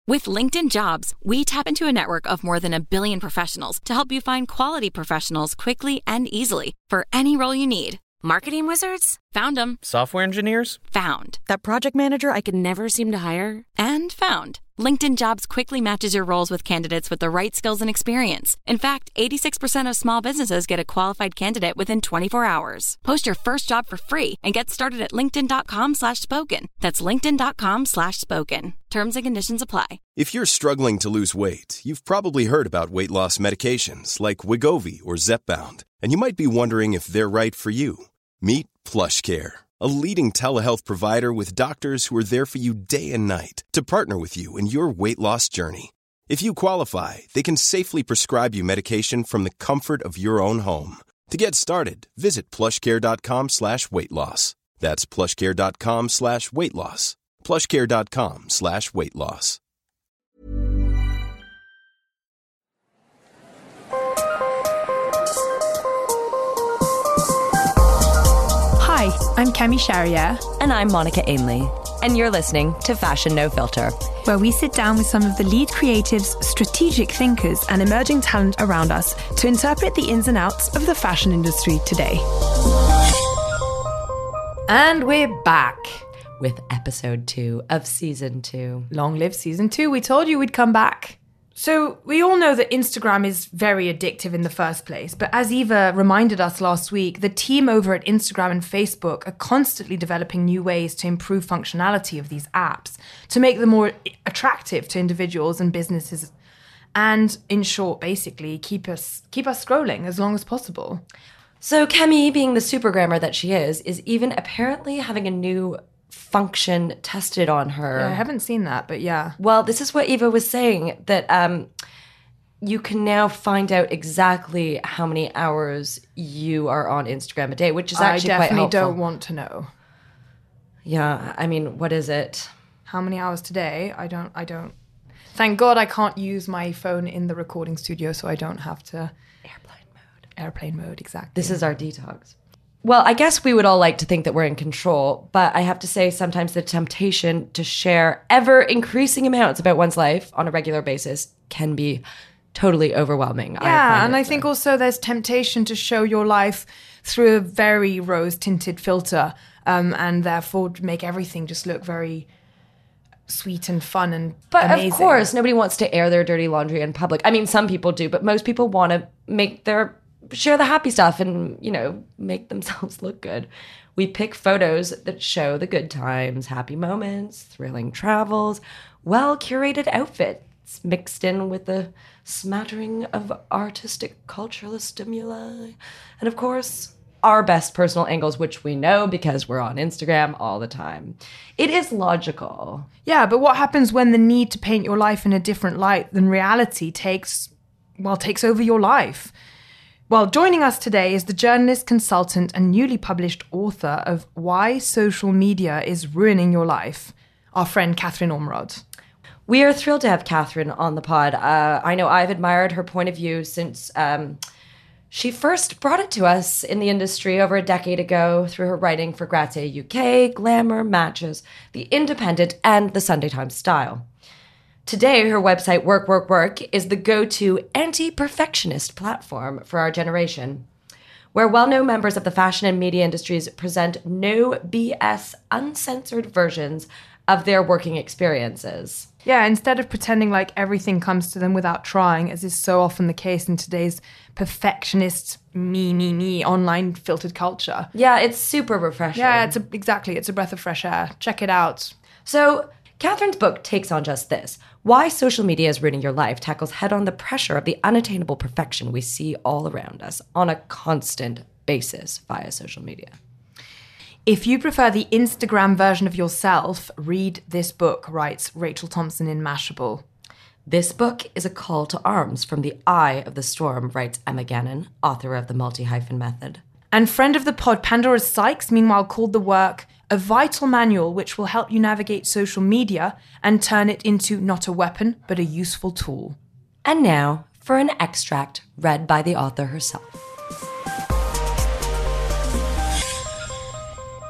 With LinkedIn Jobs, we tap into a network of more than 1 billion professionals to help you find quality professionals quickly and easily for any role you need. Marketing wizards? Found them. Software engineers? Found. That project manager I could never seem to hire? And found. LinkedIn Jobs quickly matches your roles with candidates with the right skills and experience. In fact, 86% of small businesses get a qualified candidate within 24 hours. Post your first job for free and get started at linkedin.com/spoken. That's linkedin.com/spoken. Terms and conditions apply. If you're struggling to lose weight, you've probably heard about weight loss medications like Wegovy or Zepbound, and you might be wondering if they're right for you. Meet PlushCare, a leading telehealth provider with doctors who are there for you day and night to partner with you in your weight loss journey. If you qualify, they can safely prescribe you medication from the comfort of your own home. To get started, visit plushcare.com/weightloss. That's plushcare.com/weightloss. plushcare.com/weightloss. Hi, I'm Kemi Sharia. And I'm Monica Ainley. And you're listening to Fashion No Filter, where we sit down with some of the lead creatives, strategic thinkers, and emerging talent around us to interpret the ins and outs of the fashion industry today. And we're back with episode 2 of season 2. Long live season 2. We told you we'd come back. So we all know that Instagram is very addictive in the first place, but as Eva reminded us last week, the team over at Instagram and Facebook are constantly developing new ways to improve functionality of these apps, to make them more attractive to individuals and businesses, and in short, basically, keep us scrolling as long as possible. So Kemi, being the super grammar that she is even apparently having a new function tested on her. Yeah, I haven't seen that, but yeah. Well, this is what Eva was saying, that you can now find out exactly how many hours you are on Instagram a day, which is actually quite helpful. I definitely don't want to know. Yeah, I mean, what is it? How many hours today? I don't. Thank God I can't use my phone in the recording studio, so I don't have to... Airplane mode, exactly. This is our detox. Well, I guess we would all like to think that we're in control, but I have to say sometimes the temptation to share ever-increasing amounts about one's life on a regular basis can be totally overwhelming. Yeah, and I think also there's temptation to show your life through a very rose-tinted filter, and therefore make everything just look very sweet and fun and amazing. But of course, nobody wants to air their dirty laundry in public. I mean, some people do, but most people want to share the happy stuff and, make themselves look good. We pick photos that show the good times, happy moments, thrilling travels, well-curated outfits mixed in with a smattering of artistic cultural stimuli. And of course, our best personal angles, which we know because we're on Instagram all the time. It is logical. Yeah, but what happens when the need to paint your life in a different light than reality takes over your life? Well, joining us today is the journalist, consultant, and newly published author of Why Social Media is Ruining Your Life, our friend Catherine Ormerod. We are thrilled to have Catherine on the pod. I know I've admired her point of view since she first brought it to us in the industry over a decade ago through her writing for Grazia UK, Glamour, Matches, The Independent, and The Sunday Times Style. Today, her website, Work, Work, Work, is the go-to anti-perfectionist platform for our generation, where well-known members of the fashion and media industries present no BS, uncensored versions of their working experiences. Yeah, instead of pretending like everything comes to them without trying, as is so often the case in today's perfectionist, me, online filtered culture. Yeah, it's super refreshing. Yeah, it's a breath of fresh air. Check it out. So, Catherine's book takes on just this. Why Social Media is Ruining Your Life tackles head-on the pressure of the unattainable perfection we see all around us on a constant basis via social media. If you prefer the Instagram version of yourself, read this book, writes Rachel Thompson in Mashable. This book is a call to arms from the eye of the storm, writes Emma Gannon, author of The Multi-Hyphen Method. And friend of the pod, Pandora Sykes, meanwhile called the work a vital manual which will help you navigate social media and turn it into not a weapon, but a useful tool. And now for an extract read by the author herself.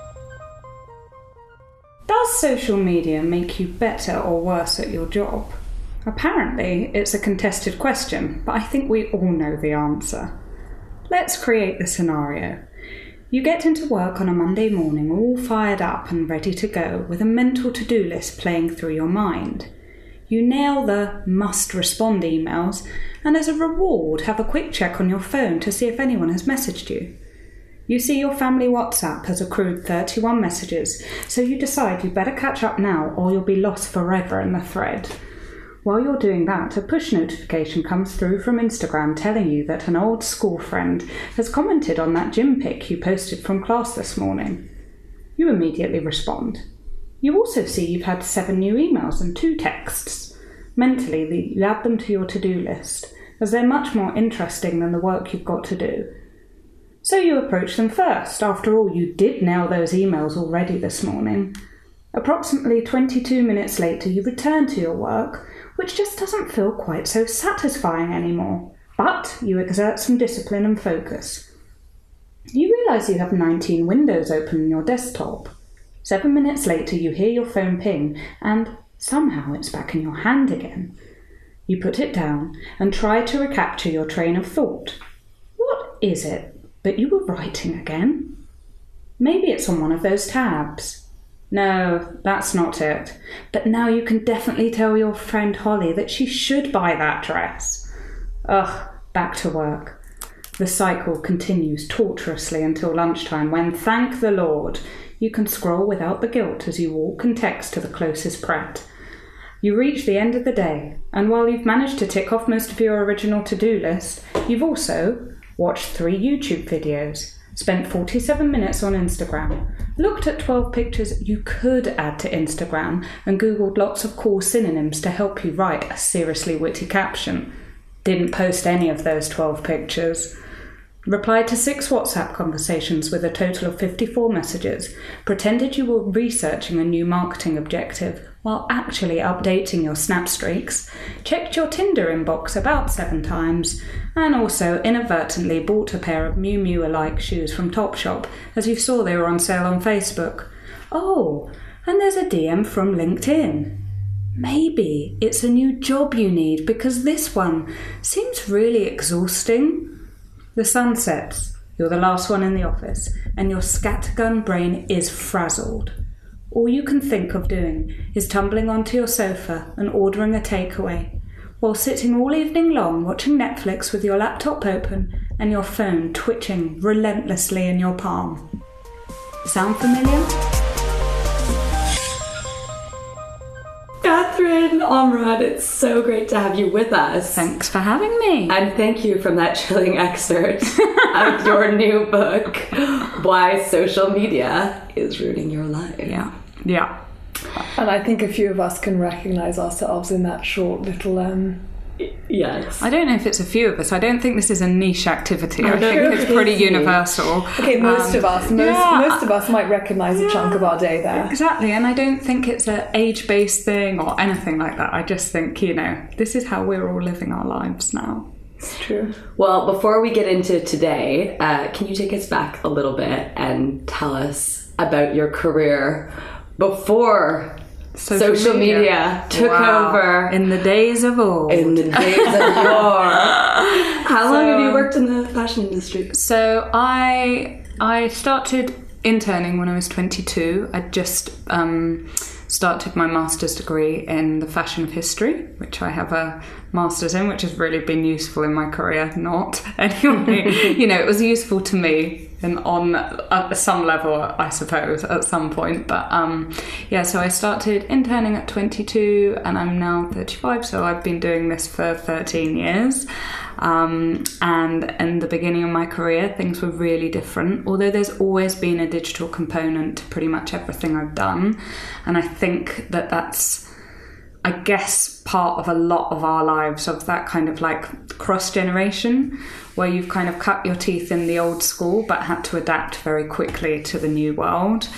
Does social media make you better or worse at your job? Apparently, it's a contested question, but I think we all know the answer. Let's create the scenario. You get into work on a Monday morning all fired up and ready to go, with a mental to-do list playing through your mind. You nail the must-respond emails, and as a reward have a quick check on your phone to see if anyone has messaged you. You see your family WhatsApp has accrued 31 messages, so you decide you better catch up now or you'll be lost forever in the thread. While you're doing that, a push notification comes through from Instagram telling you that an old school friend has commented on that gym pic you posted from class this morning. You immediately respond. You also see you've had 7 new emails and 2 texts. Mentally, you add them to your to-do list, as they're much more interesting than the work you've got to do. So you approach them first. After all, you did nail those emails already this morning. Approximately 22 minutes later, you return to your work, which just doesn't feel quite so satisfying anymore. But you exert some discipline and focus. You realise you have 19 windows open on your desktop. 7 minutes later, you hear your phone ping, and somehow it's back in your hand again. You put it down and try to recapture your train of thought. What is it that you were writing again? Maybe it's on one of those tabs. No, that's not it. But now you can definitely tell your friend Holly that she should buy that dress. Ugh, back to work. The cycle continues torturously until lunchtime when, thank the Lord, you can scroll without the guilt as you walk and text to the closest Pret. You reach the end of the day, and while you've managed to tick off most of your original to-do list, you've also watched 3 YouTube videos, spent 47 minutes on Instagram, looked at 12 pictures you could add to Instagram, and Googled lots of cool synonyms to help you write a seriously witty caption. Didn't post any of those 12 pictures. Replied to 6 WhatsApp conversations with a total of 54 messages, pretended you were researching a new marketing objective while actually updating your Snap streaks, checked your Tinder inbox about 7 times, and also inadvertently bought a pair of Miu Miu-alike shoes from Topshop as you saw they were on sale on Facebook. Oh, and there's a DM from LinkedIn. Maybe it's a new job you need because this one seems really exhausting. The sun sets, you're the last one in the office, and your scattergun brain is frazzled. All you can think of doing is tumbling onto your sofa and ordering a takeaway, while sitting all evening long watching Netflix with your laptop open and your phone twitching relentlessly in your palm. Sound familiar? Catherine Omrad, it's so great to have you with us. Thanks for having me. And thank you from that chilling excerpt of your new book, Why Social Media is Ruining Your Life. Yeah. And I think a few of us can recognise ourselves in that short little... Yes. I don't know if it's a few of us. I don't think this is a niche activity. I think it's pretty universal. Okay, most of us might recognise a chunk of our day there. Exactly, and I don't think it's an age-based thing or anything like that. I just think, this is how we're all living our lives now. It's true. Well, before we get into today, can you take us back a little bit and tell us about your career before social media took over? In the days of old. In the days of yore. How long have you worked in the fashion industry? So I started interning when I was 22. I just started my master's degree in the fashion of history, which I have a master's in, which has really been useful in my career. Not anyway. It was useful to me and on some level, I suppose, at some point. But so I started interning at 22 and I'm now 35, so I've been doing this for 13 years. And in the beginning of my career, things were really different, although there's always been a digital component to pretty much everything I've done. And I think that's, I guess, part of a lot of our lives, of that kind of like cross-generation, where you've kind of cut your teeth in the old school but had to adapt very quickly to the new world.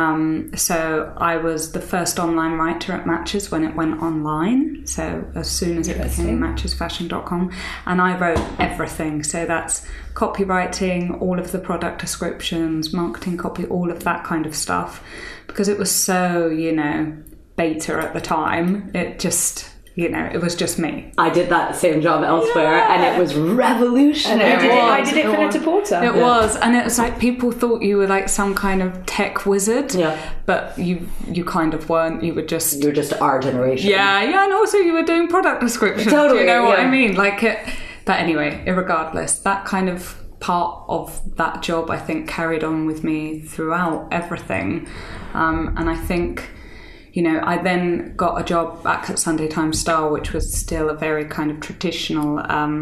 So I was the first online writer at Matches when it went online, so as soon as it became matchesfashion.com, and I wrote everything. So that's copywriting, all of the product descriptions, marketing copy, all of that kind of stuff, because it was so, beta at the time. It just it was just me. I did that same job elsewhere, and it was revolutionary. I did it for Net-a-Porter. It was, and it was like people thought you were like some kind of tech wizard, but you kind of weren't. You were just our generation. Yeah, and also you were doing product descriptions. Totally, you know what I mean? Like it. But anyway, irregardless, that kind of part of that job I think carried on with me throughout everything, and I think. I then got a job back at Sunday Times Star, which was still a very kind of traditional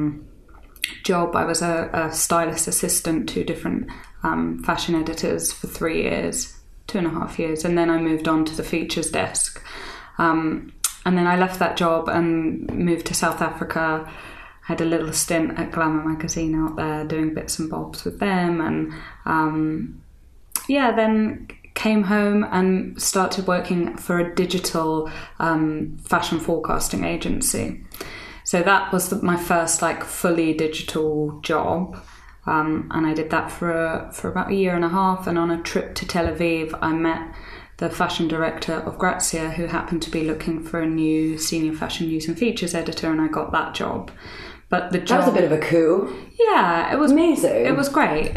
job. I was a stylist assistant to different fashion editors for 3 years, 2.5 years, and then I moved on to the features desk. And then I left that job and moved to South Africa. Had a little stint at Glamour magazine out there, doing bits and bobs with them, and then came home and started working for a digital fashion forecasting agency. So that was my first like fully digital job, and I did that for about 1.5 years. And on a trip to Tel Aviv, I met the fashion director of Grazia, who happened to be looking for a new senior fashion news and features editor, and I got that job. But the job, that was a bit of a coup. Yeah, it was amazing. It was great.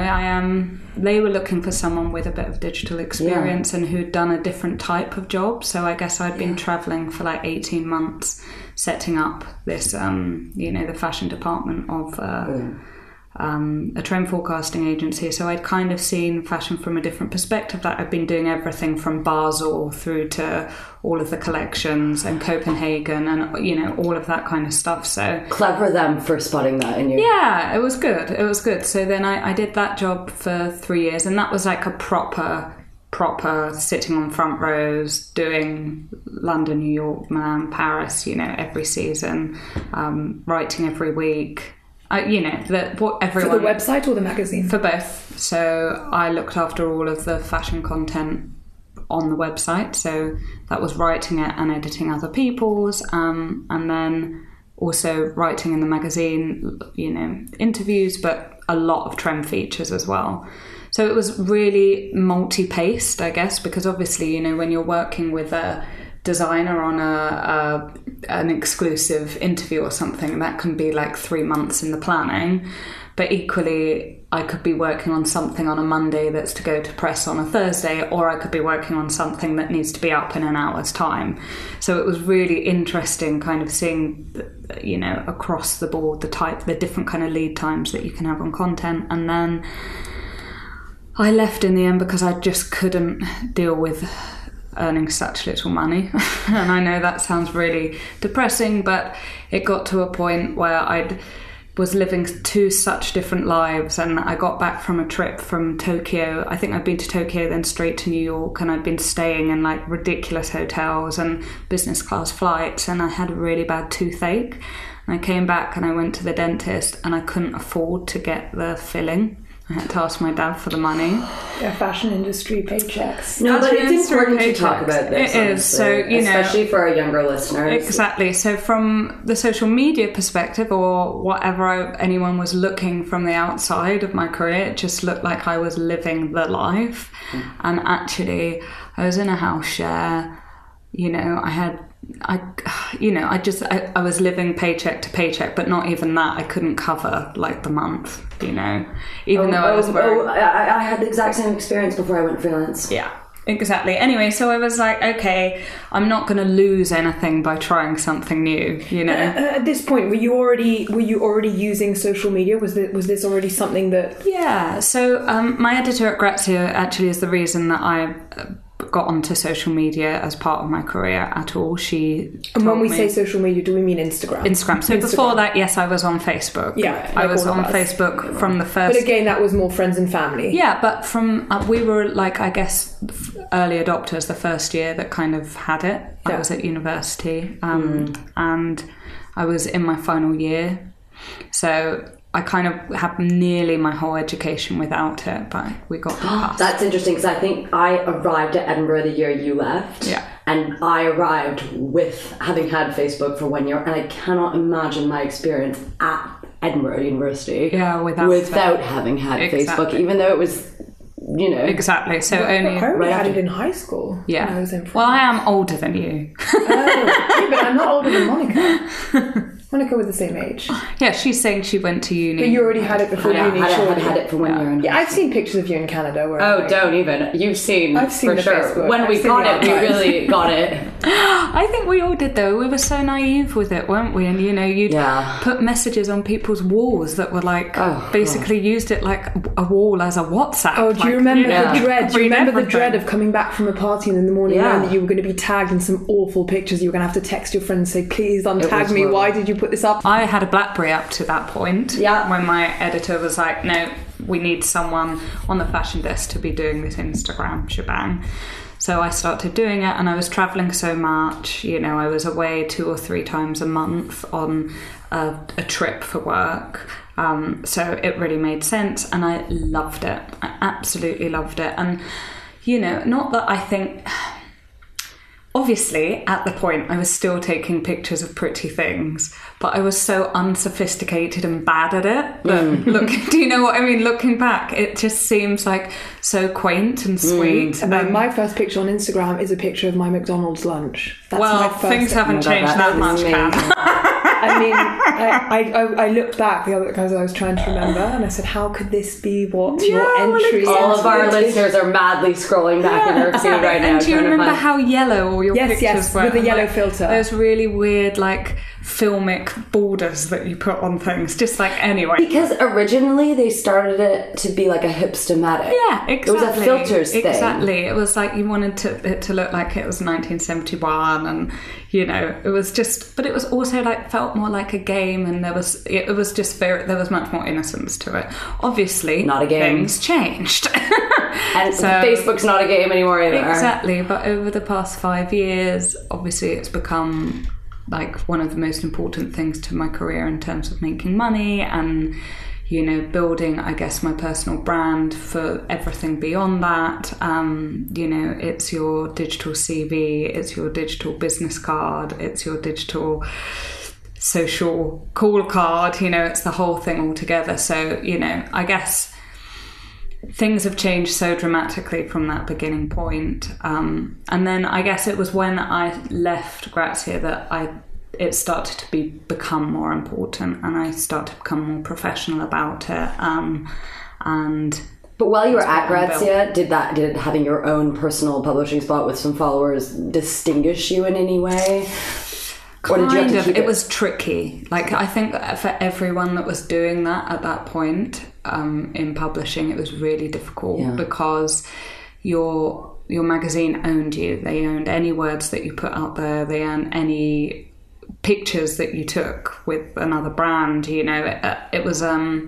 They were looking for someone with a bit of digital experience and who'd done a different type of job. So I guess I'd been traveling for like 18 months, setting up this, the fashion department of a trend forecasting agency. So I'd kind of seen fashion from a different perspective. Like I'd been doing everything from Basel through to all of the collections and Copenhagen and all of that kind of stuff. So clever them for spotting that in you. Yeah, it was good. So then I did that job for 3 years, and that was like a proper sitting on front rows, doing London, New York, Milan, Paris, every season, writing every week. What everyone... For the website or the magazine? For both. So I looked after all of the fashion content on the website. So that was writing it and editing other people's, and then also writing in the magazine, interviews, but a lot of trend features as well. So it was really multi-paced, I guess, because obviously, when you're working with a designer on an exclusive interview or something, that can be like 3 months in the planning. But equally, I could be working on something on a Monday that's to go to press on a Thursday, or I could be working on something that needs to be up in an hour's time. So it was really interesting kind of seeing, across the board, the different kind of lead times that you can have on content. And then I left in the end because I just couldn't deal with earning such little money. And I know that sounds really depressing, but it got to a point where I was living two such different lives, and I got back from a trip from Tokyo. I think I'd been to Tokyo, then straight to New York, and I'd been staying in like ridiculous hotels and business class flights, and I had a really bad toothache. And I came back and I went to the dentist, and I couldn't afford to get the filling. I had to ask my dad for the money. Yeah, fashion industry paychecks. No, but it's important to talk about this. It is. So, especially for our younger listeners. Exactly. So from the social media perspective, or whatever anyone was looking from the outside of my career, it just looked like I was living the life. And actually, I was in a house share. I was living paycheck to paycheck, but not even that. I couldn't cover like the month, even though I was I had the exact same experience before I went freelance. Yeah, exactly. Anyway, so I was like, okay, I'm not going to lose anything by trying something new, At this point, were you already using social media? Was this already something that? Yeah. So my editor at Grazia actually is the reason that I got onto social media as part of my career at all. And when we say social media, do we mean Instagram? Instagram. So before that, yes, I was on Facebook. Yeah, I was on Facebook from the first. But again, that was more friends and family. Yeah, but from we were like, I guess, early adopters the first year that kind of had it. Yeah. I was at university, and I was in my final year, so I kind of had nearly my whole education without it, but we got past. That's interesting, because I think I arrived at Edinburgh the year you left. Yeah. And I arrived with having had Facebook for 1 year, and I cannot imagine my experience at Edinburgh University without having had exactly. Facebook, even though it was you know. Exactly. So only... I already had after. it in high school. Yeah. When I was in France. Well, I am older than you. Yeah, but I'm not older than Monica. Monica was the same age. Yeah, she's saying she went to uni. But you already had it before uni, I surely. had it for 1 year. Yeah, I've seen pictures of you in Canada. Where Oh, don't even. You've seen, I've seen for the sure. Facebook. When I've we seen got the it, we archives. really got it. I think we all did, though. We were so naive with it, weren't we? And, you know, you'd Yeah. put messages on people's walls that were like, basically used it like a wall as a WhatsApp. Oh, do you remember the dread? Do you read remember the everything. dread of coming back from a party and in the morning Yeah. knowing that you were going to be tagged in some awful pictures? You were going to have to text your friend and say, please untag was me. horrible. Why did you put this up? I had a BlackBerry up to that point. Yeah. When my editor was like, no, we need someone on the fashion desk to be doing this Instagram shebang. So I started doing it, and I was traveling so much. You know, I was away 2 or 3 times a month on a trip for work. So it really made sense, and I loved it. I absolutely loved it. And, you know, not that I think... Obviously, at the point, I was still taking pictures of pretty things, but I was so unsophisticated and bad at it that, look, do you know what I mean? Looking back, it just seems like so quaint and sweet. My first picture on Instagram is a picture of my McDonald's lunch. That's my well, first things haven't changed that that is much, amazing. Cam. I mean, I looked back the other because I was trying to remember, and I said, "How could this be what your entry?" All is? of our listeners are madly scrolling back in their feed right now. And do you trying to remember find- how yellow all your Yes, pictures were? with the And, yellow like, filter. Those really weird, like, filmic borders that you put on things. Just like, anyway. Because originally they started it to be like a hipster-matic. Yeah, exactly. It was a filters thing. Exactly. It was like you wanted it to look like it was 1971, and you know, it was just. But it was also like felt more like a game, and there was much more innocence to it. Obviously, Not a game. Things changed. And So- Facebook's not a game anymore either. Exactly. But over the past 5 years, obviously, it's become like one of the most important things to my career in terms of making money and, you know, building, I guess, my personal brand for everything beyond that. You know, it's your digital CV, it's your digital business card, it's your digital social call card, you know, it's the whole thing all together. So, you know, I guess things have changed so dramatically from that beginning point. And then I guess it was when I left Grazia that it started to become more important, and I started to become more professional about it. And But while you were That's at what I'm Grazia, did having your own personal publishing spot with some followers distinguish you in any way? Or did you have to keep it was tricky. Like, I think for everyone that was doing that at that point in publishing, it was really difficult because your magazine owned you. They owned any words that you put out there. They owned any pictures that you took with another brand. You know, it was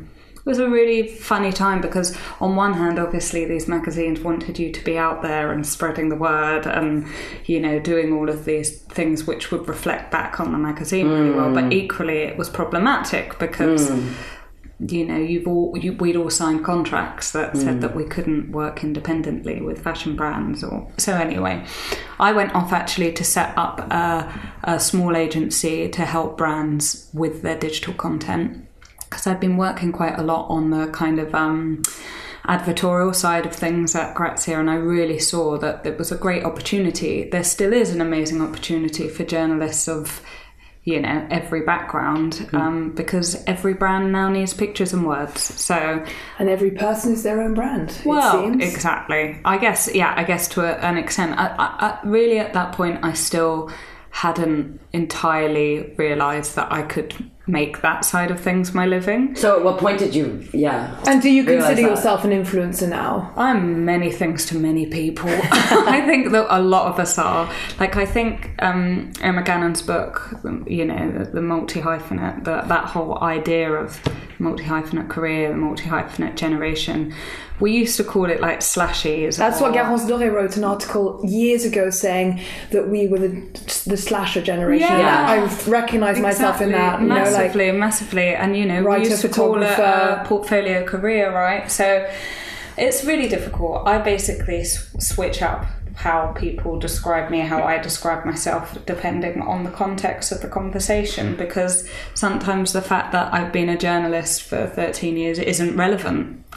a really funny time because on one hand, obviously, these magazines wanted you to be out there and spreading the word and, you know, doing all of these things which would reflect back on the magazine really well. But equally, it was problematic because, you know, we'd all signed contracts that said that we couldn't work independently with fashion brands. So anyway, I went off actually to set up a small agency to help brands with their digital content, because I'd been working quite a lot on the kind of advertorial side of things at Grazia, and I really saw that it was a great opportunity. There still is an amazing opportunity for journalists of, you know, every background, because every brand now needs pictures and words. So, And every person is their own brand. well, it seems. exactly. I guess to an extent. I really at that point, I still hadn't entirely realised that I could make that side of things my living. So at what point did you, And do you realise consider that? yourself an influencer now? I'm many things to many people. I think that a lot of us are. Like, I think Emma Gannon's book, you know, the multi-hyphenate, that whole idea of multi-hyphenate career, multi-hyphenate generation, we used to call it like slashies. That's what Garance Doré wrote an article years ago saying that we were the slasher generation. Yeah. I recognise myself in that. You Massively, know, massively. And, you know, writer, we used to call it photographer. a portfolio career, right? So it's really difficult. I basically switch up how people describe me, how I describe myself, depending on the context of the conversation, because sometimes the fact that I've been a journalist for 13 years isn't relevant.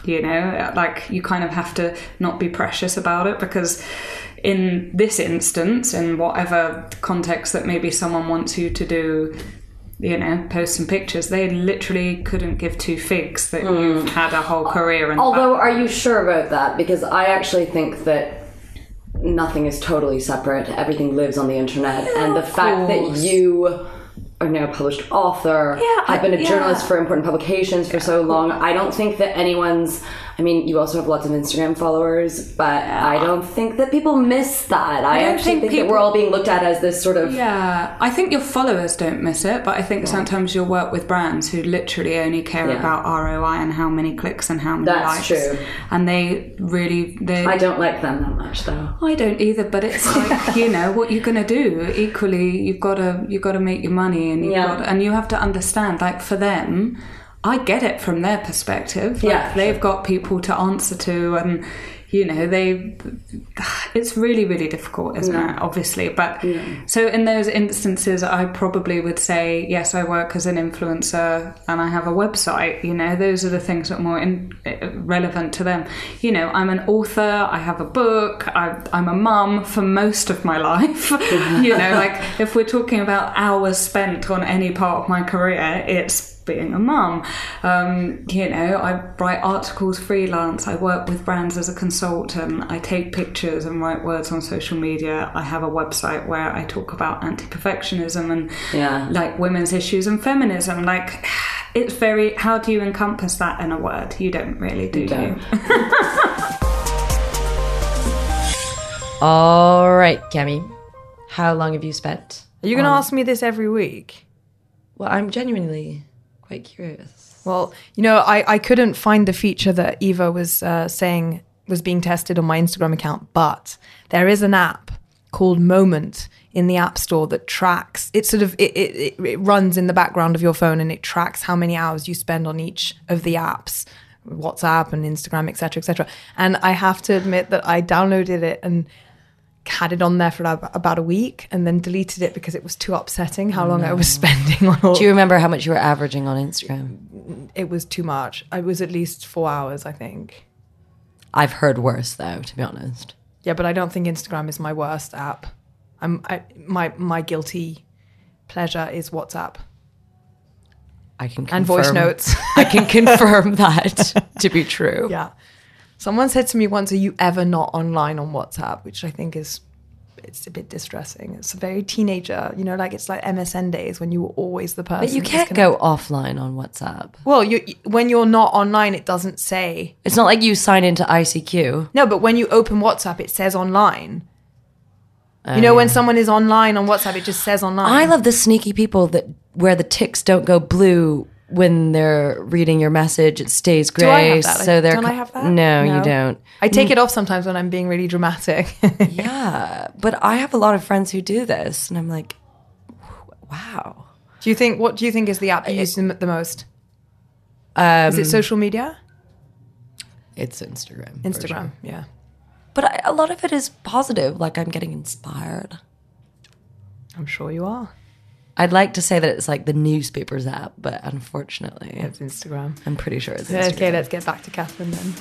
you know, like you kind of have to not be precious about it, because in this instance, in whatever context that maybe someone wants you to do, you know, post some pictures, they literally couldn't give two figs that you've had a whole career. Although, are you sure about that? Because I actually think that nothing is totally separate. Everything lives on the internet. And the fact that you are now a published author, have been a journalist for important publications for so long, I don't think that anyone's... I mean, you also have lots of Instagram followers, but I don't think that people miss that. I actually think that we're all being looked at as this sort of... Yeah, I think your followers don't miss it, but I think sometimes you'll work with brands who literally only care about ROI and how many clicks and how many likes. That's true. And they really... I don't like them that much, though. I don't either, but it's like, you know, what you're going to do. Equally, you've got to make your money, and and you have to understand, like, for them... I get it from their perspective. Like, they've got people to answer to, and you know, it's really, really difficult, isn't it? Obviously. But so in those instances, I probably would say, yes, I work as an influencer and I have a website. You know, those are the things that are more relevant to them. You know, I'm an author, I have a book, I'm a mum for most of my life. You know, like if we're talking about hours spent on any part of my career, it's being a mum. You know, I write articles freelance, I work with brands as a consultant, I take pictures and write words on social media, I have a website where I talk about anti-perfectionism and like women's issues and feminism. Like, it's very, how do you encompass that in a word? You don't really, do you? All right, Kemi, how long have you spent? Are you going to ask me this every week? Well, I'm genuinely quite curious. Well, you know, I couldn't find the feature that Eva was saying was being tested on my Instagram account, but there is an app called Moment in the App Store that tracks, it runs in the background of your phone, and it tracks how many hours you spend on each of the apps, WhatsApp and Instagram, etc., etc. And I have to admit that I downloaded it and had it on there for about a week and then deleted it because it was too upsetting how long I was spending on all. Do you remember how much you were averaging on Instagram? It was too much. It was at least 4 hours, I think. I've heard worse, though, to be honest. Yeah, but I don't think Instagram is my worst app. My guilty pleasure is WhatsApp. I can confirm, and voice notes. I can confirm that to be true. Yeah. Someone said to me once, "Are you ever not online on WhatsApp?" Which I think it's a bit distressing. It's a very teenager, you know, like it's like MSN days when you were always the person. But you can't go offline on WhatsApp. Well, when you're not online, it doesn't say. It's not like you sign into ICQ. No, but when you open WhatsApp, it says online. You know, when someone is online on WhatsApp, it just says online. I love the sneaky people where the ticks don't go blue when they're reading your message. It stays grey. Do I have that? So don't I have that? No, you don't. I take it off sometimes when I'm being really dramatic. Yeah, but I have a lot of friends who do this, and I'm like, wow. What do you think is the app you use the most? Is it social media? It's Instagram. Instagram, yeah. But a lot of it is positive, like I'm getting inspired. I'm sure you are. I'd like to say that it's like the newspapers app, but unfortunately... It's Instagram. I'm pretty sure it's Instagram. Okay, let's get back to Catherine then.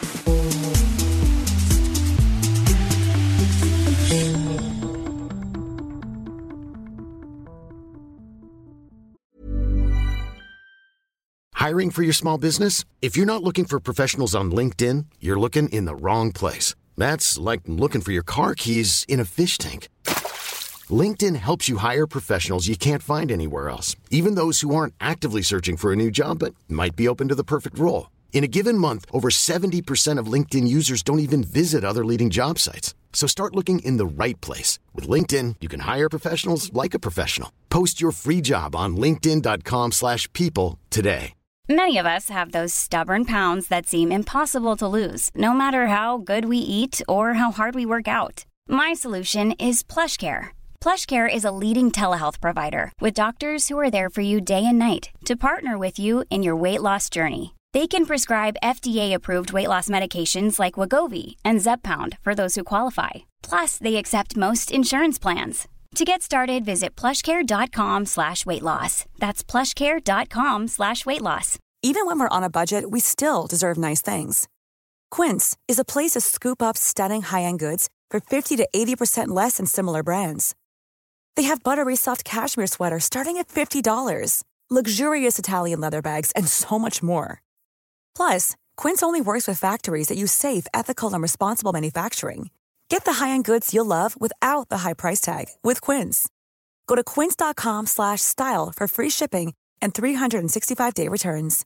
Hiring for your small business? If you're not looking for professionals on LinkedIn, you're looking in the wrong place. That's like looking for your car keys in a fish tank. LinkedIn helps you hire professionals you can't find anywhere else, even those who aren't actively searching for a new job but might be open to the perfect role. In a given month, over 70% of LinkedIn users don't even visit other leading job sites. So start looking in the right place. With LinkedIn, you can hire professionals like a professional. Post your free job on linkedin.com/people today. Many of us have those stubborn pounds that seem impossible to lose, no matter how good we eat or how hard we work out. My solution is PlushCare. PlushCare is a leading telehealth provider with doctors who are there for you day and night to partner with you in your weight loss journey. They can prescribe FDA-approved weight loss medications like Wegovy and Zepbound for those who qualify. Plus, they accept most insurance plans. To get started, visit plushcare.com/weightloss. That's plushcare.com/weightloss. Even when we're on a budget, we still deserve nice things. Quince is a place to scoop up stunning high-end goods for 50 to 80% less than similar brands. They have buttery soft cashmere sweaters starting at $50, luxurious Italian leather bags, and so much more. Plus, Quince only works with factories that use safe, ethical, and responsible manufacturing. Get the high-end goods you'll love without the high price tag with Quince. Go to quince.com/style for free shipping and 365-day returns.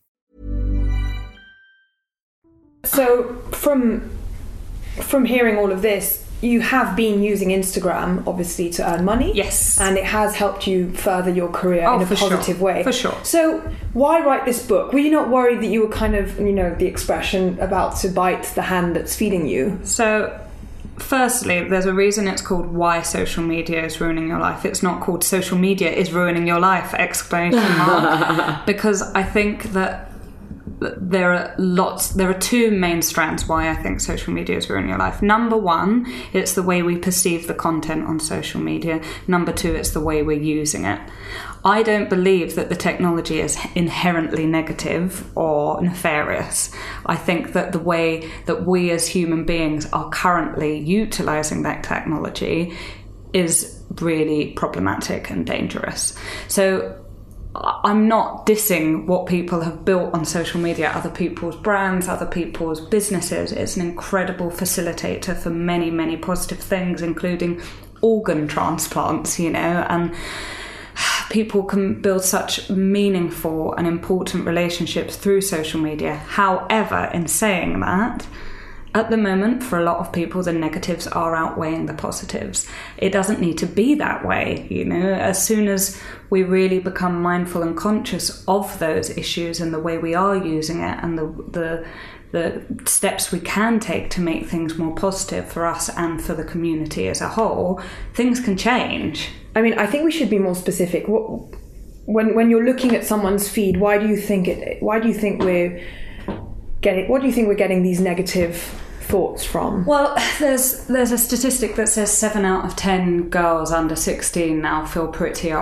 So from hearing all of this, you have been using Instagram, obviously, to earn money. Yes. And it has helped you further your career in a positive way. For sure. So why write this book? Were you not worried that you were kind of, the expression, about to bite the hand that's feeding you? So, firstly, there's a reason it's called Why Social Media is Ruining Your Life. It's not called Social Media is Ruining Your Life, ! Because I think that there are two main strands why I think social media is ruining your life. Number one, it's the way we perceive the content on social media. Number two, it's the way we're using it. I don't believe that the technology is inherently negative or nefarious. I think that the way that we as human beings are currently utilising that technology is really problematic and dangerous. So I'm not dissing what people have built on social media, other people's brands, other people's businesses. It's an incredible facilitator for many, many positive things, including organ transplants, and people can build such meaningful and important relationships through social media. However, in saying that, at the moment, for a lot of people, the negatives are outweighing the positives. It doesn't need to be that way, As soon as we really become mindful and conscious of those issues and the way we are using it and the steps we can take to make things more positive for us and for the community as a whole, things can change. I mean, I think we should be more specific. When you're looking at someone's feed, why do you think we're getting these negative thoughts from? Well, there's a statistic that says 7 out of 10 girls under 16 now feel prettier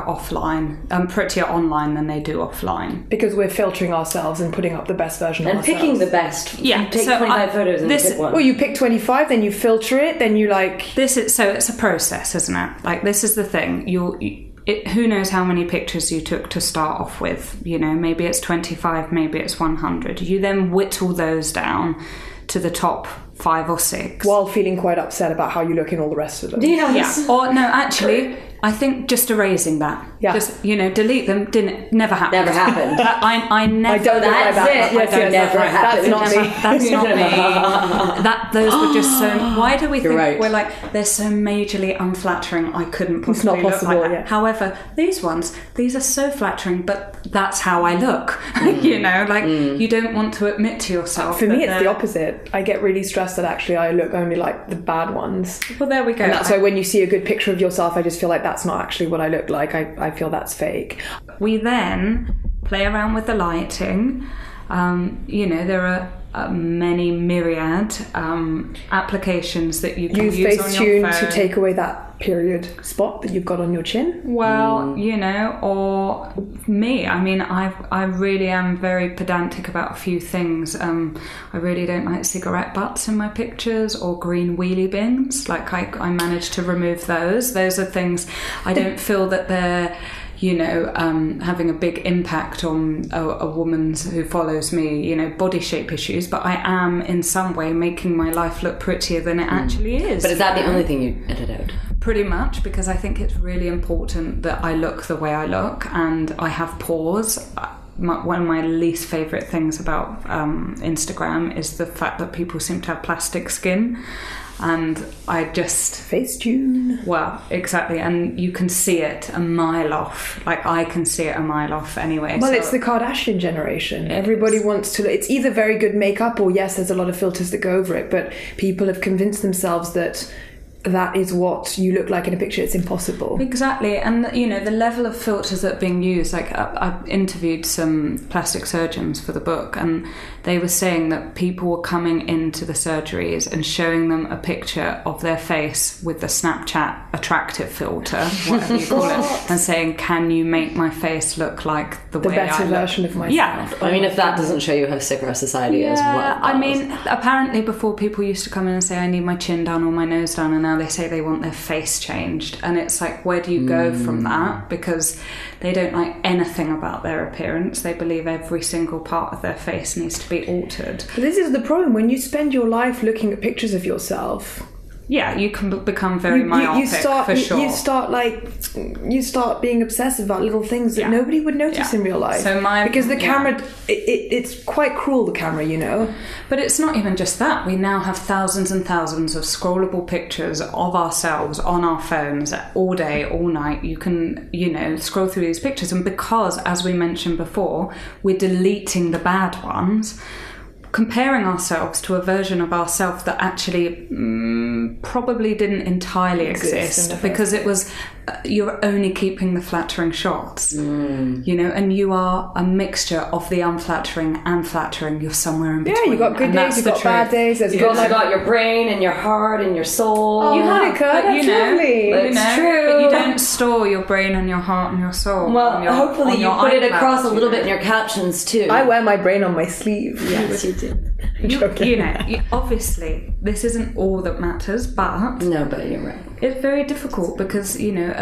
online than they do offline. Because we're filtering ourselves and putting up the best version of ourselves. And picking the best. Yeah. You take 25 photos and pick one. Well, you pick 25, then you filter it, then you it's a process, isn't it? Like, this is the thing. Who knows how many pictures you took to start off with? Maybe it's 25, maybe it's 100. You then whittle those down to the top 5 or 6. While feeling quite upset about how you look in all the rest of them. Yes. Yeah. Or no, actually, I think just erasing that. Yeah. Just, delete them. Never happened. Never happened. I never. I don't know that's that. It. Yes, never happened. That's not me. That's not me. Those were just so. Why do we think we're like, they're so majorly unflattering? I couldn't possibly look like that. Yeah. However, these are so flattering, but that's how I look. You don't want to admit to yourself. For me, it's the opposite. I get really stressed that actually I look only like the bad ones. Well, there we go. And that's why when you see a good picture of yourself, I just feel like that's not actually what I look like. I feel that's fake. We then play around with the lighting. There are many myriad applications that you can use on your phone. to take away that period spot that you've got on your chin. Well, or me. I mean, I really am very pedantic about a few things. I really don't like cigarette butts in my pictures or green wheelie bins. Like, I managed to remove those. Those are things I don't feel that they're having a big impact on a woman who follows me, body shape issues, but I am in some way making my life look prettier than it actually is. But is that the only thing you edit out? Pretty much, because I think it's really important that I look the way I look and I have pores. One of my least favourite things about Instagram is the fact that people seem to have plastic skin. And I just... Facetune. Well, exactly. And you can see it a mile off. Like, I can see it a mile off anyway. Well, it's the Kardashian generation. Everybody wants to... It's either very good makeup or, yes, there's a lot of filters that go over it. But people have convinced themselves that is what you look like in a picture. It's impossible. Exactly. And, the level of filters that are being used, like, I've interviewed some plastic surgeons for the book, and they were saying that people were coming into the surgeries and showing them a picture of their face with the Snapchat attractive filter, whatever you call it, and saying, can you make my face look like the way better I version of myself? Yeah. I mean, if that doesn't show you how sick our society is, what I does? mean, apparently before people used to come in and say, I need my chin done or my nose done, and now they say they want their face changed. And it's like, where do you go from that? Because they don't like anything about their appearance. They believe every single part of their face needs to be altered. But this is the problem. When you spend your life looking at pictures of yourself, yeah, you can become very myopic, for sure. You start being obsessive about little things that nobody would notice in real life. So because the camera, it's quite cruel, the camera, you know. But it's not even just that. We now have thousands and thousands of scrollable pictures of ourselves on our phones all day, all night. You can, scroll through these pictures. And because, as we mentioned before, we're deleting the bad ones, comparing ourselves to a version of ourselves that actually probably didn't entirely exist because it was you're only keeping the flattering shots, and you are a mixture of the unflattering and flattering. You're somewhere in between. Yeah, you've got good days, you've got bad days. You've got your brain and your heart and your soul. Oh, Monica, that's lovely. It's true. But you don't store your brain and your heart and your soul. Well, hopefully you put it across a little bit in your captions too. I wear my brain on my sleeve. Yes, you do. Obviously, this isn't all that matters, but no, but you're right. It's very difficult because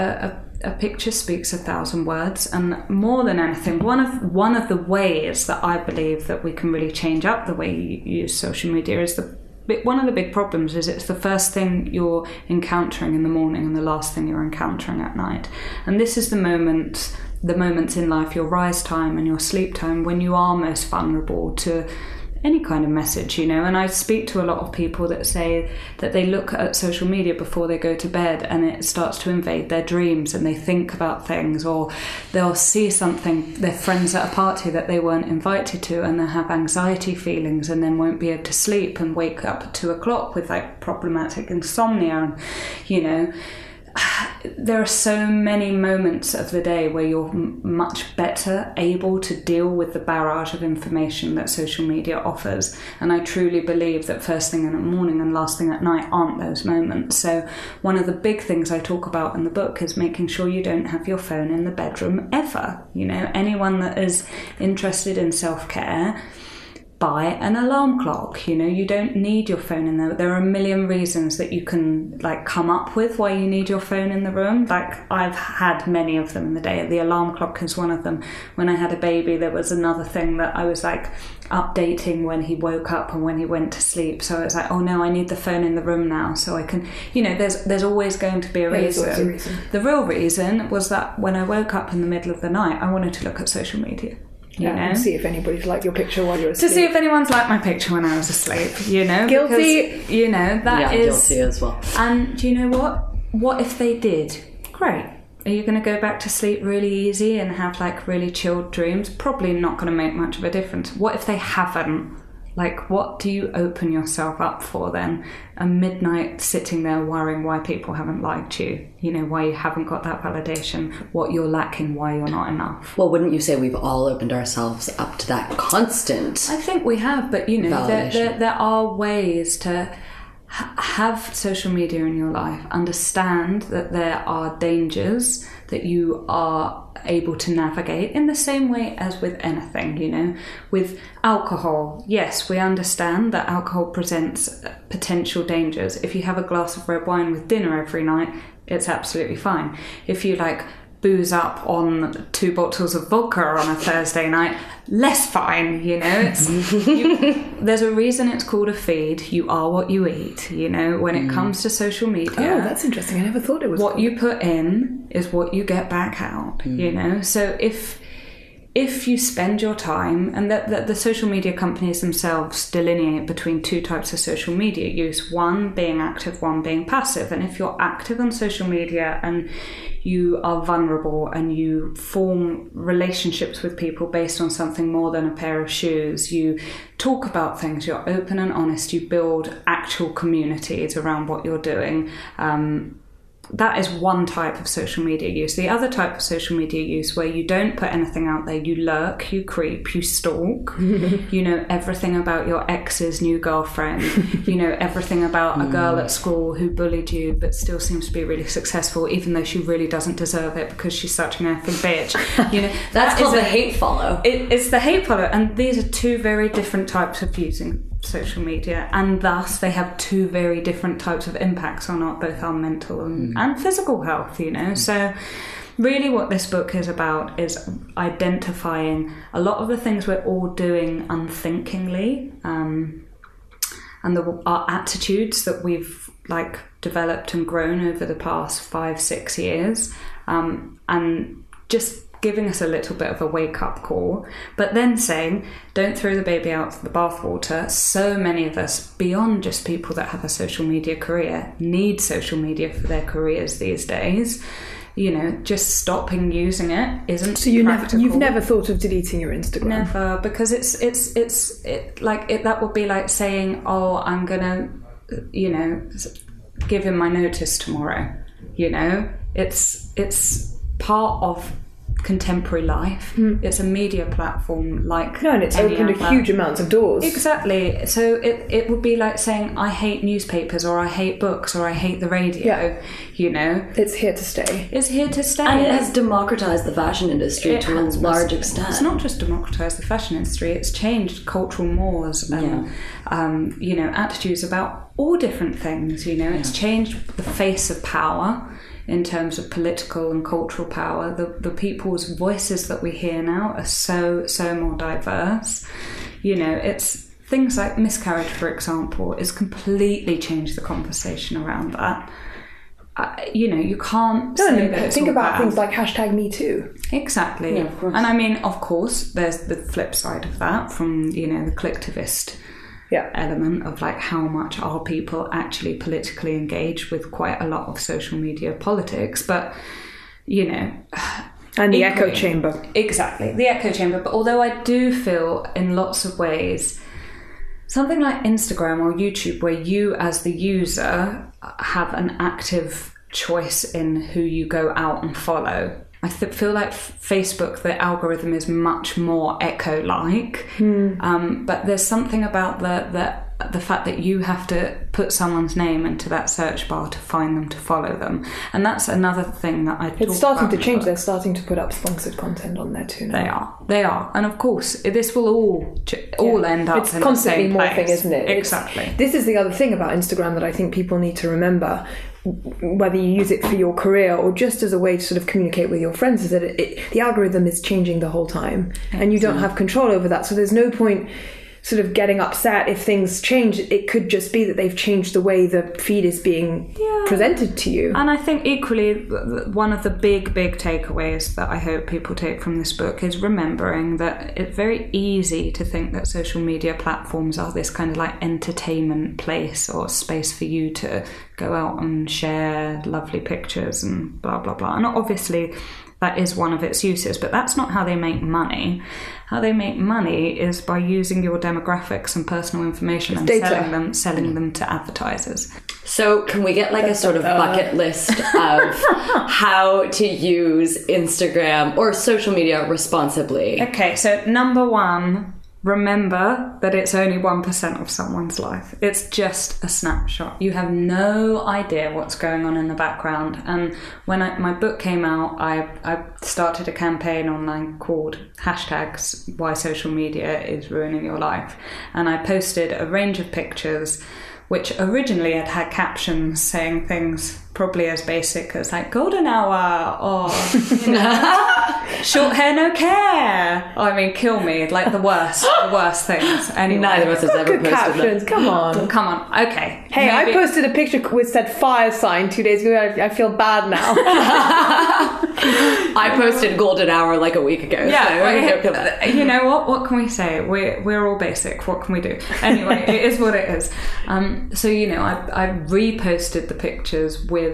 a picture speaks 1,000 words, and more than anything, one of the ways that I believe that we can really change up the way you use social media is one of the big problems is it's the first thing you're encountering in the morning and the last thing you're encountering at night, and this is the moments in life, your rise time and your sleep time, when you are most vulnerable to any kind of message, and I speak to a lot of people that say that they look at social media before they go to bed and it starts to invade their dreams and they think about things, or they'll see something, their friends at a party that they weren't invited to, and they'll have anxiety feelings and then won't be able to sleep and wake up at 2 o'clock with like problematic insomnia, and there are so many moments of the day where you're much better able to deal with the barrage of information that social media offers. And I truly believe that first thing in the morning and last thing at night aren't those moments. So one of the big things I talk about in the book is making sure you don't have your phone in the bedroom ever. Anyone that is interested in self-care, buy an alarm clock. You don't need your phone in there. There are a million reasons that you can come up with why you need your phone in the room. I've had many of them in the day. The alarm clock is one of them. When I had a baby, there was another thing that I was updating when he woke up and when he went to sleep. So it's oh no, I need the phone in the room now so I can, there's always going to be a reason. The real reason was that when I woke up in the middle of the night, I wanted to look at social media. And see if anybody's liked your picture while you're asleep. To see if anyone's liked my picture when I was asleep, Guilty. Because, that is... guilty as well. And do you know what? What if they did? Great. Are you going to go back to sleep really easy and have really chilled dreams? Probably not going to make much of a difference. What if they haven't? What do you open yourself up for then? A midnight sitting there worrying why people haven't liked you, why you haven't got that validation, what you're lacking, why you're not enough. Well, wouldn't you say we've all opened ourselves up to that constant I think we have, but there are ways to have social media in your life, understand that there are dangers that you are able to navigate in the same way as with anything, With alcohol, yes, we understand that alcohol presents potential dangers. If you have a glass of red wine with dinner every night, it's absolutely fine. If you booze up on 2 bottles of vodka on a Thursday night, less fine, there's a reason it's called a feed. You are what you eat, when it comes to social media. Oh, that's interesting. I never thought it was. What you put in is what you get back out, So if you spend your time, and the social media companies themselves delineate between 2 types of social media use, one being active, one being passive. And if you're active on social media and you are vulnerable and you form relationships with people based on something more than a pair of shoes, you talk about things, you're open and honest, you build actual communities around what you're doing, that is one type of social media use. The other type of social media use, where you don't put anything out there, you lurk, you creep, you stalk, you know everything about your ex's new girlfriend, you know everything about a girl at school who bullied you but still seems to be really successful, even though she really doesn't deserve it because she's such an effing bitch. You know, that's called the hate follow. It's the hate follow, and these are two very different types of using social media, and thus they have two very different types of impacts on both our mental and physical health, you know. So really what this book is about is identifying a lot of the things we're all doing unthinkingly, and our attitudes that we've like developed and grown over the past 5-6 years, and just giving us a little bit of a wake-up call, but then saying, don't throw the baby out with the bathwater. So many of us, beyond just people that have a social media career, need social media for their careers these days. You know, just stopping using it isn't practical. You've never thought of deleting your Instagram? Never, because that would be like saying, oh, I'm gonna, you know, give him my notice tomorrow. You know, it's part of contemporary life. It's a media platform like and it's opened a huge amounts of doors. Exactly. So it would be like saying I hate newspapers, or I hate books, or I hate the radio. You know, it's here to stay. It's here to stay, and it has democratized the fashion industry to a large extent. It's not just democratized the fashion industry; it's changed cultural mores and you know, attitudes about all different things. You know, it's changed the face of power. In terms of political and cultural power, the people's voices that we hear now are so more diverse. You know, it's things like miscarriage, for example, has completely changed the conversation around that. You know, you can't say that it's think all about bad. things like #MeToo. Exactly. Yeah, of course. And I mean, of course, there's the flip side of that from, you know, the collectivist element of like how much are people actually politically engaged with quite a lot of social media politics, but you know, and the echo chamber. Exactly, the echo chamber. But although I do feel in lots of ways something like Instagram or YouTube, where you as the user have an active choice in who you go out and follow, I feel like Facebook, the algorithm is much more echo-like, but there's something about the fact that you have to put someone's name into that search bar to find them, to follow them, and that's another thing that I. It's starting to change. They're starting to put up sponsored content on there too now. They are, and of course, this will all end up. It's in constantly the same morphing, place. isn't it? Exactly. This is the other thing about Instagram that I think people need to remember, whether you use it for your career or just as a way to sort of communicate with your friends, is that the algorithm is changing the whole time, and you don't have control over that. So there's no point sort of getting upset if things change. It could just be that they've changed the way the feed is being presented to you. And I think equally one of the big takeaways that I hope people take from this book is remembering that it's very easy to think that social media platforms are this kind of like entertainment place or space for you to go out and share lovely pictures and blah blah blah, and obviously that is one of its uses, but that's not how they make money. How they make money is by using your demographics and personal information and selling them to advertisers. So can we get like a sort of bucket list of how to use Instagram or social media responsibly? Okay, so number one, remember that it's only 1% of someone's life. It's just a snapshot. You have no idea what's going on in the background. And when my book came out, I started a campaign online called #Why Social Media is Ruining Your Life. And I posted a range of pictures which originally had captions saying things probably as basic as like golden hour or you know, short hair no care. I mean, kill me, like the worst things. Anyway, neither of us has ever good posted captions. that. Come on. Okay. Hey, I posted a picture which said fire sign 2 days ago. I feel bad now. I posted golden hour like a week ago. Yeah, you know what can we say? We're all basic. What can we do? Anyway, it is what it is. So you know, I reposted the pictures with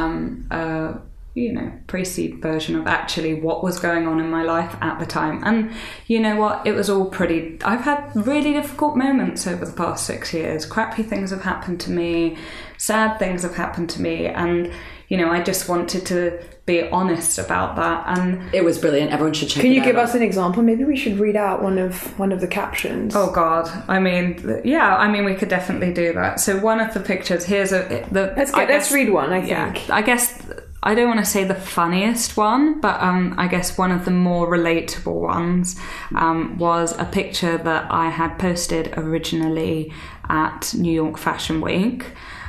pre-seed version of actually what was going on in my life at the time. And you know what, it was all pretty. I've had really difficult moments over the past 6 years. Crappy things have happened to me, sad things have happened to me, and you know, I just wanted to be honest about that. And it was brilliant. Everyone should check it out. Can you give us an example? Maybe we should read out one of the captions. Oh God, I mean, we could definitely do that. So one of the pictures, let's read one. I think. Yeah, I guess I don't want to say the funniest one, but I guess one of the more relatable ones was a picture that I had posted originally at New York Fashion Week.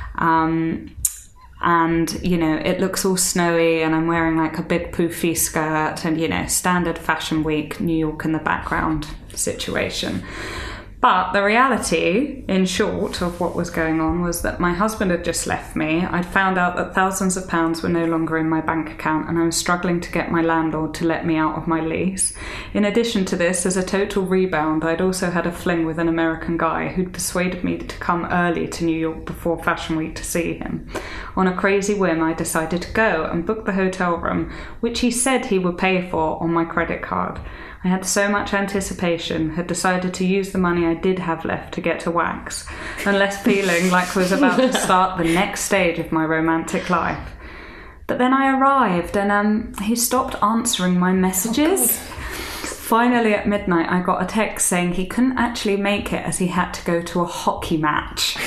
And, you know, it looks all snowy and I'm wearing like a big poofy skirt and, you know, standard Fashion Week, New York in the background situation. But the reality, in short, of what was going on was that my husband had just left me. I'd found out that thousands of pounds were no longer in my bank account and I was struggling to get my landlord to let me out of my lease. In addition to this, as a total rebound, I'd also had a fling with an American guy who'd persuaded me to come early to New York before Fashion Week to see him. On a crazy whim, I decided to go and book the hotel room, which he said he would pay for on my credit card. I had so much anticipation, had decided to use the money I did have left to get to wax, and left feeling like I was about to start the next stage of my romantic life. But then I arrived and he stopped answering my messages. Finally at midnight I got a text saying he couldn't actually make it as he had to go to a hockey match.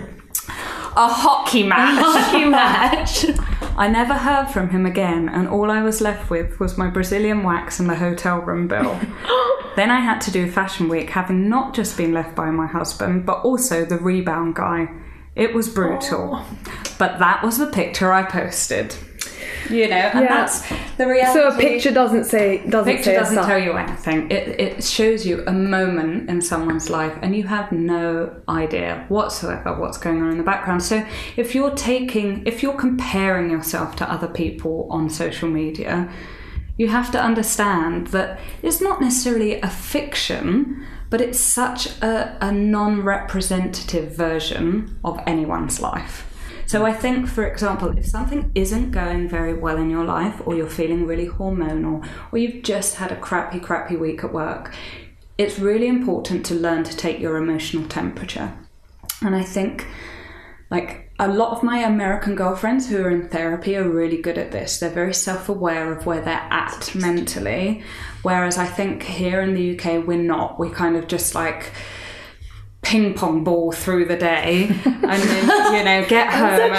A hockey match. I never heard from him again, and all I was left with was my Brazilian wax and the hotel room bill. Then I had to do Fashion Week, having not just been left by my husband, but also the rebound guy. It was brutal. But that was the picture I posted. You know, and that's the reality. So a picture doesn't tell you anything. It shows you a moment in someone's life and you have no idea whatsoever what's going on in the background. So if you're comparing yourself to other people on social media, you have to understand that it's not necessarily a fiction, but it's such a non-representative version of anyone's life. So I think, for example, if something isn't going very well in your life, or you're feeling really hormonal, or you've just had a crappy week at work, it's really important to learn to take your emotional temperature. And I think, like, a lot of my American girlfriends who are in therapy are really good at this. They're very self-aware of where they're at mentally, whereas I think here in the UK, we're not. We kind of just, like, ping pong ball through the day and then, you know, get home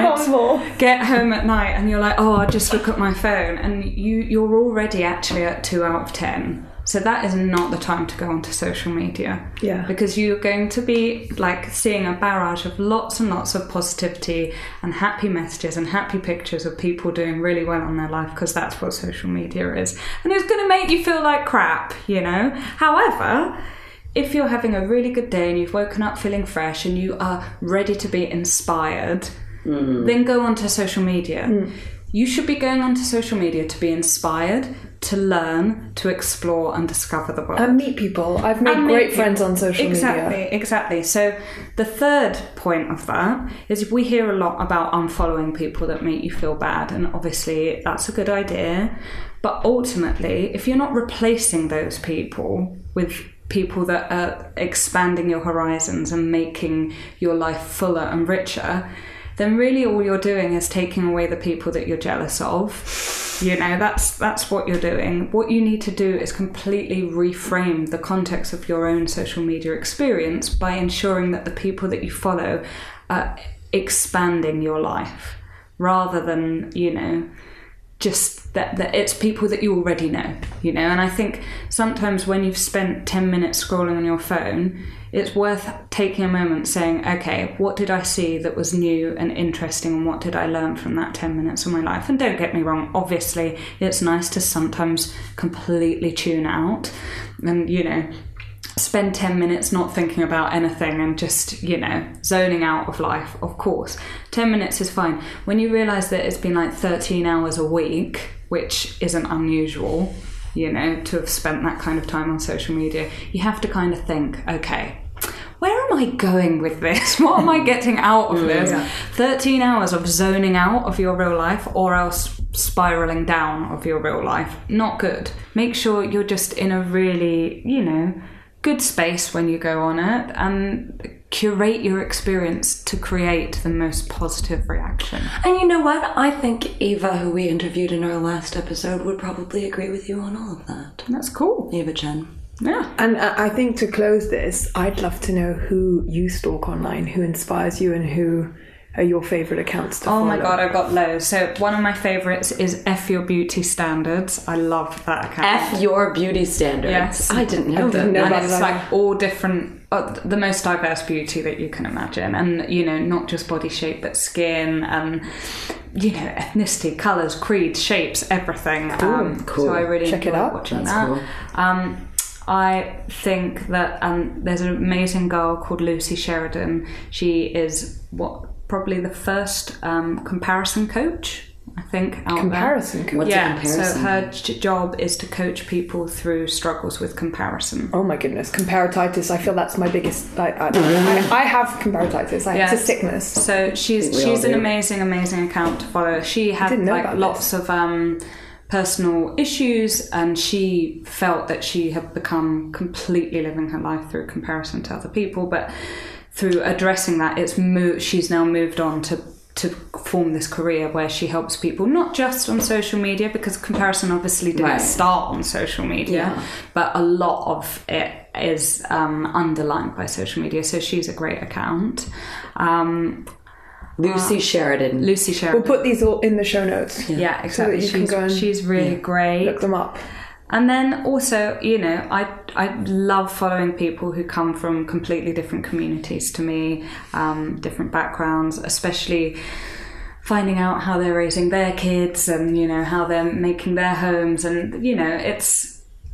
at night and you're like, oh, I'll just look at my phone, and you're already actually at 2 out of 10. So that is not the time to go onto social media. Yeah. Because you're going to be like seeing a barrage of lots and lots of positivity and happy messages and happy pictures of people doing really well on their life, because that's what social media is. And it's going to make you feel like crap, you know. However, if you're having a really good day and you've woken up feeling fresh and you are ready to be inspired, then go onto social media. You should be going onto social media to be inspired, to learn, to explore and discover the world. And meet people. I've made great friends on social media. Exactly. So the third point of that is we hear a lot about unfollowing people that make you feel bad. And obviously that's a good idea. But ultimately, if you're not replacing those people with people that are expanding your horizons and making your life fuller and richer, then really all you're doing is taking away the people that you're jealous of. You know, that's what you're doing. What you need to do is completely reframe the context of your own social media experience by ensuring that the people that you follow are expanding your life, rather than, you know, just that it's people that you already know, you know. And I think sometimes when you've spent 10 minutes scrolling on your phone, it's worth taking a moment saying, okay, what did I see that was new and interesting, and what did I learn from that 10 minutes of my life? And don't get me wrong, obviously it's nice to sometimes completely tune out and, you know, spend 10 minutes not thinking about anything and just, you know, zoning out of life. Of course, 10 minutes is fine. When you realise that it's been like 13 hours a week, which isn't unusual, you know, to have spent that kind of time on social media, you have to kind of think, okay, where am I going with this? What am I getting out of this? 13 hours of zoning out of your real life, or else spiralling down of your real life. Not good. Make sure you're just in a really, you know, good space when you go on it, and curate your experience to create the most positive reaction. And you know what? I think Eva, who we interviewed in our last episode, would probably agree with you on all of that. That's cool. Eva Chen. Yeah. And I think to close this, I'd love to know who you stalk online, who inspires you, and who are your favourite accounts to follow. Oh my god, I've got loads. So one of my favourites is F Your Beauty Standards. I love that account. F Your Beauty Standards. Yes. I didn't know that. And it's like all different, the most diverse beauty that you can imagine. And, you know, not just body shape, but skin and, you know, ethnicity, colours, creeds, shapes, everything. Cool. So I really Check it enjoy out. watching That's that. cool. I think that there's an amazing girl called Lucy Sheridan. She is probably the first comparison coach, I think, out Comparison there. coach? What's a Yeah, comparison? so her job is to coach people through struggles with comparison. Oh my goodness, comparatitis. I feel that's my biggest. I have comparatitis. It's a sickness. So she's an amazing account to follow. She had like lots of personal issues, and she felt that she had become completely living her life through comparison to other people, but through addressing that, she's now moved on to form this career where she helps people, not just on social media, because comparison obviously didn't start on social media, but a lot of it is underlined by social media. So she's a great account. Lucy Sheridan. We'll put these all in the show notes. Yeah, exactly. So that you can go and she's really great. Look them up. And then also, you know, I love following people who come from completely different communities to me, different backgrounds, especially finding out how they're raising their kids and, you know, how they're making their homes. And, you know, it's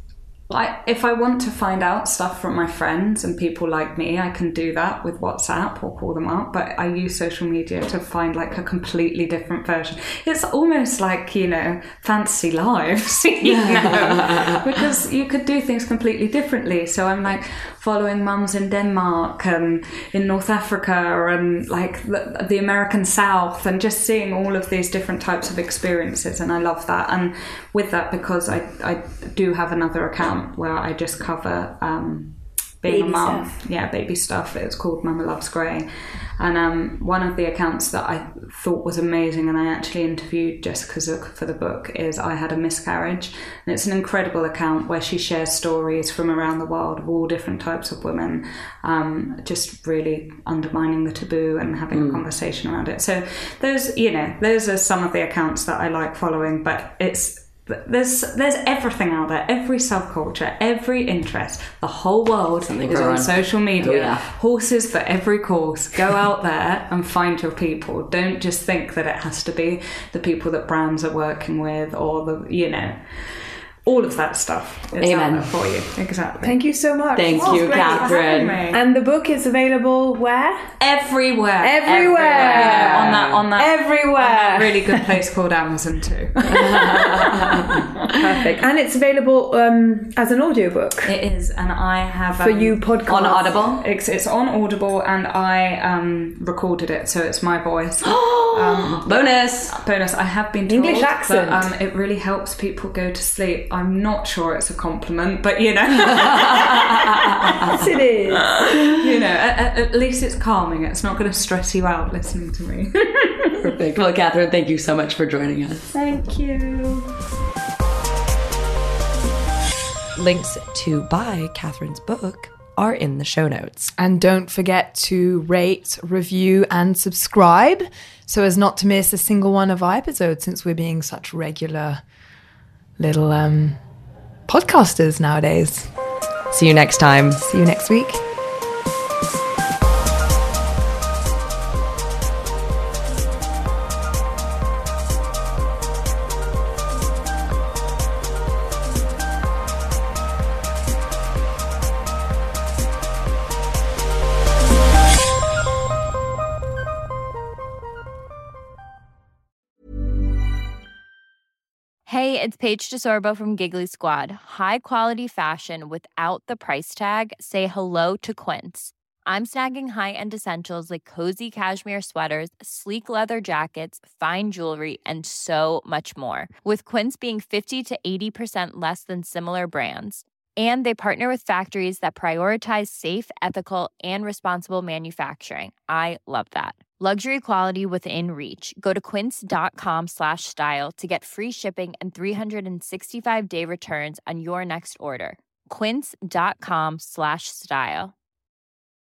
if I want to find out stuff from my friends and people like me, I can do that with WhatsApp or call them up, but I use social media to find like a completely different version. It's almost like, you know, fantasy lives, you know, because you could do things completely differently. So I'm like following mums in Denmark and in North Africa and like the American South, and just seeing all of these different types of experiences, and I love that. And with that, because I do have another account where I just cover being baby a mum. stuff. Yeah, baby stuff. It's called Mama Loves Grey. And one of the accounts that I thought was amazing, and I actually interviewed Jessica Zook for the book, is I Had a Miscarriage. And it's an incredible account where she shares stories from around the world of all different types of women, just really undermining the taboo and having a conversation around it. So those are some of the accounts that I like following, but there's everything out there, every subculture, every interest, the whole world is on social media. Oh, yeah. Horses for every course. Go out there and find your people. Don't just think that it has to be the people that brands are working with, or the, you know, all of that stuff. It's Amen. out there for you. Exactly. Thank you so much. Thank you, Great for having Catherine. me. And the book is available where? Everywhere. Everywhere. Yeah, on that Everywhere. really good place called Amazon too. Perfect. And it's available as an audiobook. It is, and I have For you podcast. On Audible? It's on Audible, and I recorded it, so it's my voice. Bonus. I have been told English accent. that it really helps people go to sleep. I'm not sure it's a compliment, but you know, Yes, it is. you know, at least it's calming. It's not going to stress you out listening to me. Perfect. Well, Catherine, thank you so much for joining us. Thank you. Links to buy Catherine's book are in the show notes. And don't forget to rate, review, and subscribe so as not to miss a single one of our episodes, since we're being such regular little podcasters nowadays. See you next time. See you next week. Hey, it's Paige DeSorbo from Giggly Squad. High quality fashion without the price tag. Say hello to Quince. I'm snagging high-end essentials like cozy cashmere sweaters, sleek leather jackets, fine jewelry, and so much more. With Quince being 50 to 80% less than similar brands. And they partner with factories that prioritize safe, ethical, and responsible manufacturing. I love that. Luxury quality within reach. Go to quince.com/style to get free shipping and 365-day returns on your next order. Quince.com/style.